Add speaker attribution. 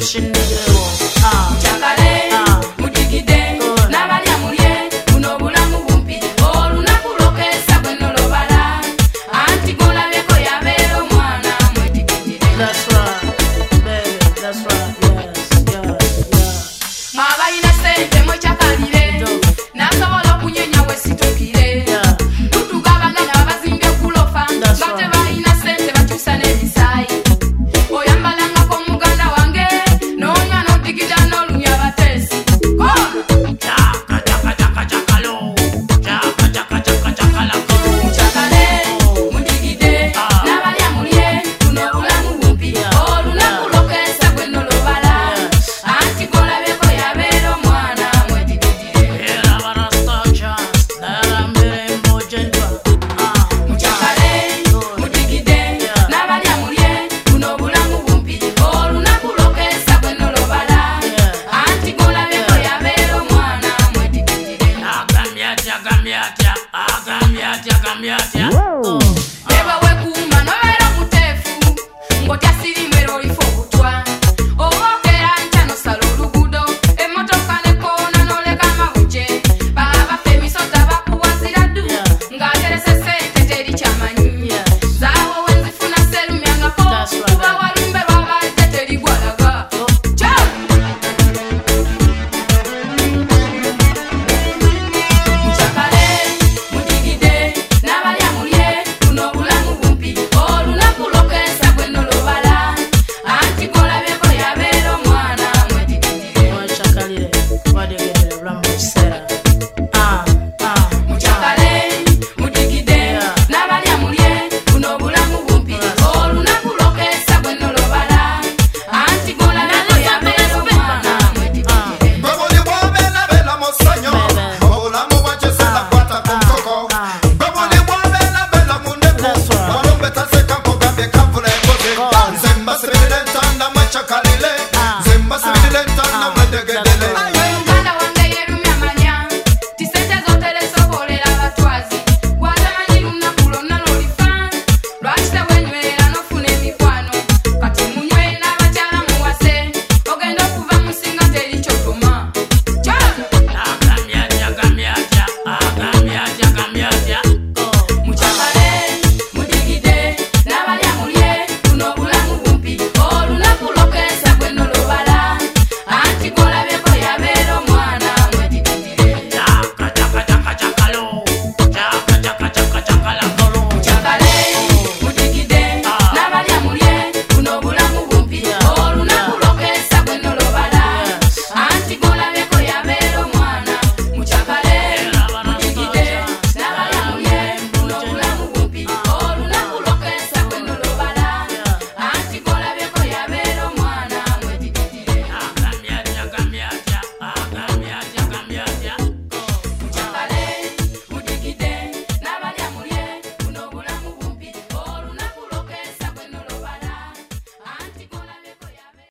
Speaker 1: Chakale, mudigide, nabalya mulye, kuno bulamu bumpi, olunaku lokesa bweno lobala, anti golabeko yabeera omwana mwetikidire.
Speaker 2: That's right, baby, that's right, yes.
Speaker 1: Mwabalina sente mwechakalire, nasobola okunyenya wesitukire. Tutugabaganya abazimbye kulofa, nga tebalina sente bakyusa n'ebisaayi. Oyambalangako muganda wange, n'onywa n'odigida n'olumya abateesi. Muchakale, mudigide, nabalya mulye, kuno bulamu bumpi, olunaku lokesa bweno lobala, anti golabeko yabeera omwana mwetikidire. Muchakale, mudigide, nabalya mulye, kuno bulamu bumpi, olunaku lokesa bweno lobala, anti golabeko yabeera omwana mwetikidire.
Speaker 2: Agambye atya.